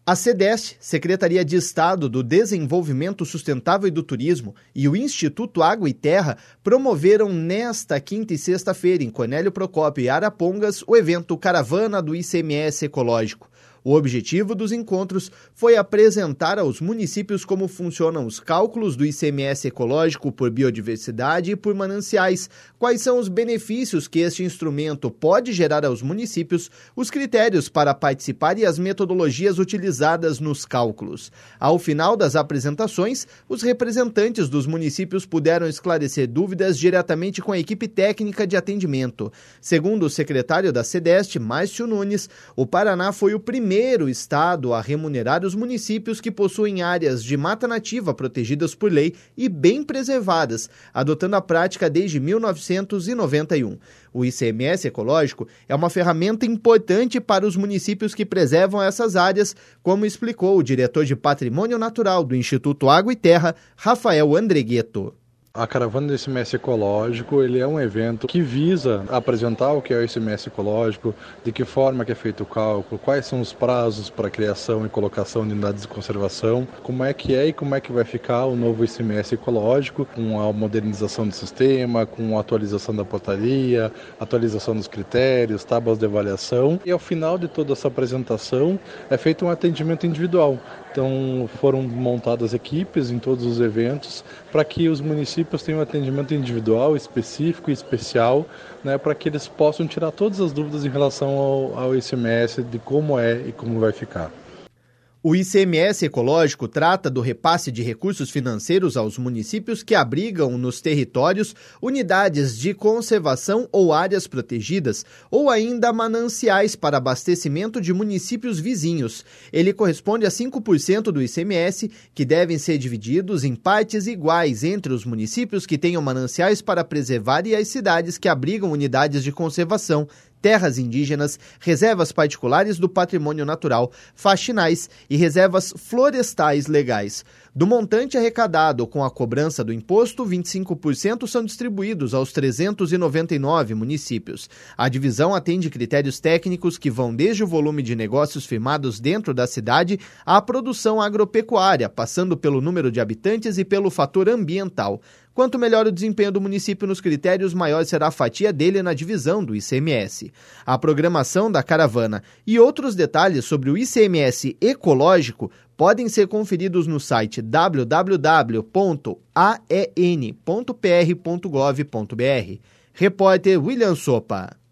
A SEDEST, Secretaria de Estado do Desenvolvimento Sustentável e do Turismo, e o Instituto Água e Terra promoveram nesta quinta e sexta-feira, em Cornélio Procópio e Arapongas, o evento Caravana do ICMS Ecológico. O objetivo dos encontros foi apresentar aos municípios como funcionam os cálculos do ICMS ecológico por biodiversidade e por mananciais, quais são os benefícios que este instrumento pode gerar aos municípios, os critérios para participar e as metodologias utilizadas nos cálculos. Ao final das apresentações, os representantes dos municípios puderam esclarecer dúvidas diretamente com a equipe técnica de atendimento. Segundo o secretário da SEDEST, Márcio Nunes, o Paraná foi o primeiro estado a remunerar os municípios que possuem áreas de mata nativa protegidas por lei e bem preservadas, adotando a prática desde 1991. O ICMS ecológico é uma ferramenta importante para os municípios que preservam essas áreas, como explicou o diretor de Patrimônio Natural do Instituto Água e Terra, Rafael Andregueto. A Caravana do ICMS Ecológico, ele é um evento que visa apresentar o que é o ICMS Ecológico, de que forma que é feito o cálculo, quais são os prazos para a criação e colocação de unidades de conservação, como é que e como é que vai ficar o novo ICMS Ecológico, com a modernização do sistema, com a atualização da portaria, atualização dos critérios, tábuas de avaliação. E ao final de toda essa apresentação é feito um atendimento individual. Então foram montadas equipes em todos os eventos para que os municípios tenham um atendimento individual, específico e especial, para que eles possam tirar todas as dúvidas em relação ao ICMS, de como é e como vai ficar. O ICMS ecológico trata do repasse de recursos financeiros aos municípios que abrigam nos territórios unidades de conservação ou áreas protegidas, ou ainda mananciais para abastecimento de municípios vizinhos. Ele corresponde a 5% do ICMS, que devem ser divididos em partes iguais entre os municípios que tenham mananciais para preservar e as cidades que abrigam unidades de conservação, terras indígenas, reservas particulares do patrimônio natural, faxinais e reservas florestais legais. Do montante arrecadado com a cobrança do imposto, 25% são distribuídos aos 399 municípios. A divisão atende critérios técnicos que vão desde o volume de negócios firmados dentro da cidade à produção agropecuária, passando pelo número de habitantes e pelo fator ambiental. Quanto melhor o desempenho do município nos critérios, maior será a fatia dele na divisão do ICMS. A programação da caravana e outros detalhes sobre o ICMS ecológico podem ser conferidos no site www.aen.pr.gov.br. Repórter William Sopa.